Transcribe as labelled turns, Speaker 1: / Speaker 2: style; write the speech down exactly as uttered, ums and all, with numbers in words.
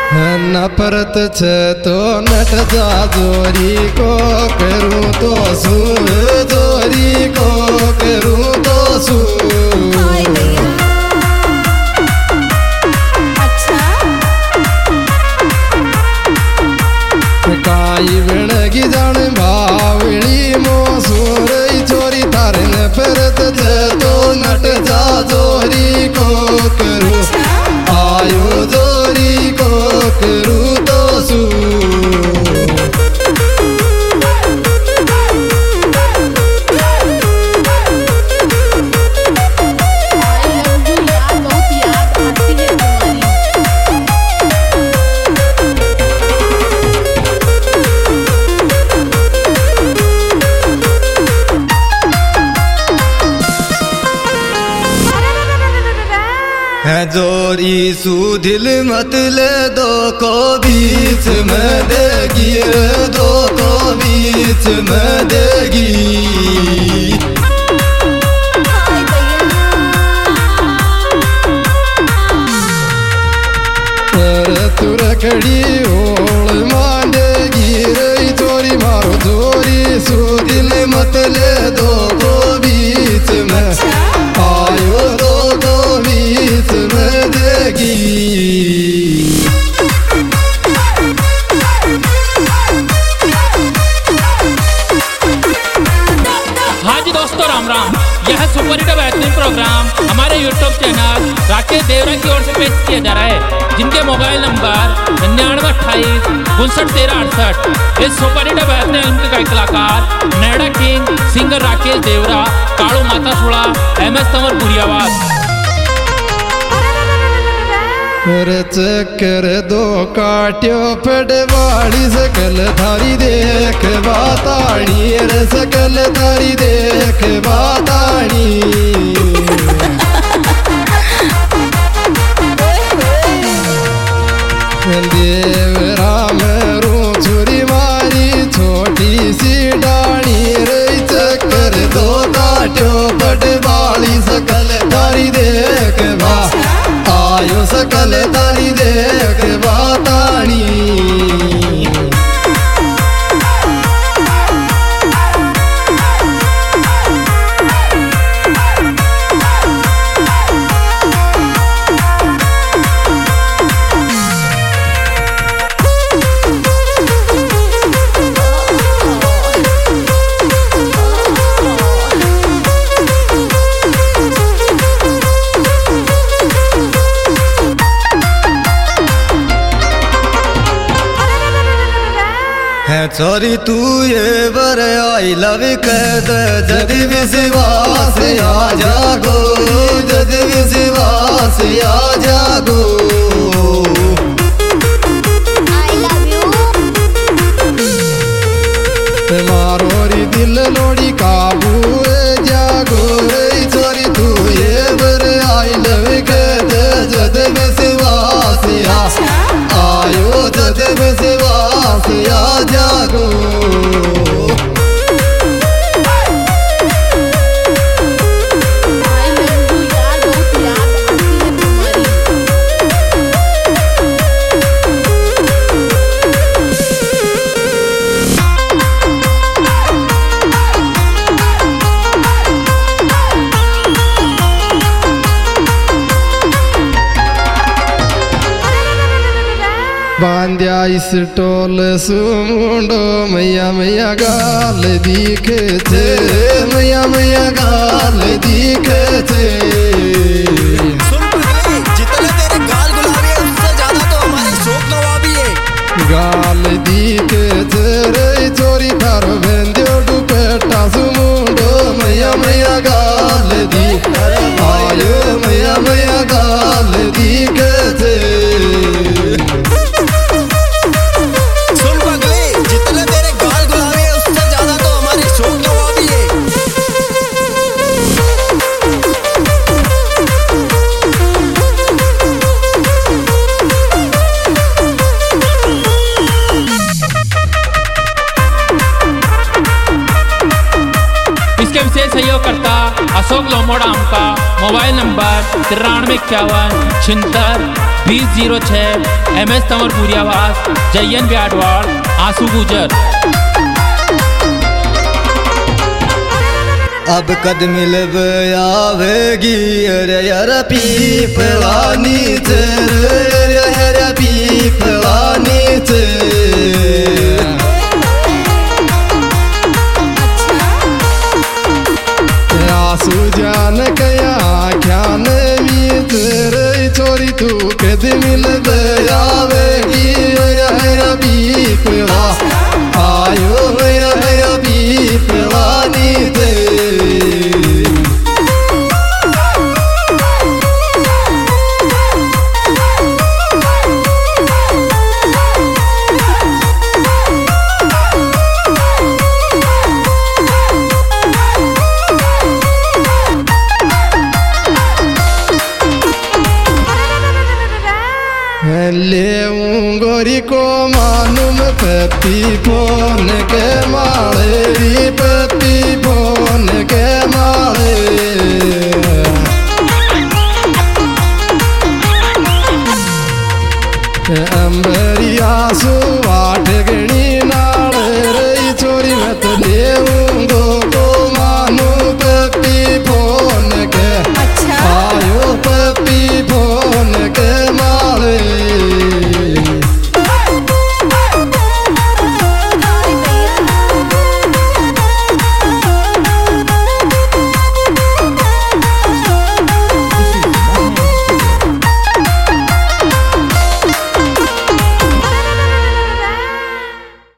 Speaker 1: नफरत छे तो नट जा जोरी को करूं तो सू जोरी को करूं तो सू
Speaker 2: अच्छा
Speaker 1: काई बिणगी जान भावड़ी मो सूरई चोरी तारे नफरत छे तो नट जा जोरी को करूं आयो जोरी को करूं तो सू है जोरी सू दिल मत ले दो को बीच में देगी दो को बीच में देगी तू रखड़ी ओल मांडेगी रही चोरी मारो जोरी सू दिल मत ले दो को बीच में आयो दो को बीच में देगी।
Speaker 3: हाँ जी दोस्तों, राम राम। यह सुपर हिट बेहतरीन प्रोग्राम हमारे यूट्यूब चैनल राकेश देवरा की ओर से पेश किया जा रहा है, जिनके मोबाइल नंबर निन्यानवे अट्ठाईस उनसठ तेरह अड़सठ। इस सुपर हिट बेहतरीन फिल्म के कलाकार नैडा किंग, सिंगर राकेश देवरा, काड़ू माता सुड़ा, एम एस तंवर बुरियावास।
Speaker 1: मेरे चक्कर दो काट्यो पड़वाड़ी सकल थारी देख बाताड़ी रे सकल थारी देख बाताड़ी देव राम रू छुरी मारी छोटी सी डाणी रे चक्कर दो काट्यो पड़वाड़ी सकल थारी देख बा आयो सकल तारी देख बाताणी है चोरी तू ये बर आई लव कद जद विश्वास आ जागो जद विश्वास आ जागो
Speaker 2: आई लव यू
Speaker 1: मारो री दिल लोड़ी काबू जागो रे चोरी तू ये बर आई लव कद जद विश्वास आ आयो जद विश्वास आ जागो बांध्या इस टोल सुमुंडो मैया मैया गाल दिखे थे मैया मैया गाल दिखे थे।
Speaker 4: जितने तेरे गाल गुलाबी है उससे ज्यादा तो हमारे शोक नवाबी है।
Speaker 1: गाल दिखे थे रे चोरी थारो बेंदियो दुपट्टा सुमुंडो मैया मैया गाल दी आयो मैया मैया गाल दिखे थे।
Speaker 3: अशोक लोमोड़ा का मोबाइल नंबर तिरानवे इक्यावन छिहत्तर बीस जीरो छः। एम एस तंवरपुरी आवास जयन ब्याडवाड़ आंसू गुजर।
Speaker 1: अब कद मिलब आवेगी अरे यार पीपलानी तेरे यार पीपलानी तेरे आंसू जान कया ख्यान भी तेरे चोरी तू कद मिलब आवेगी यार पीपला आयो यार पीपलानी तेरे। ले गोरी को मालूम पति फोन के मारे री पति फोन के मारे अंबरिया सुवाट गणी नाड़े रे चोरी मत ले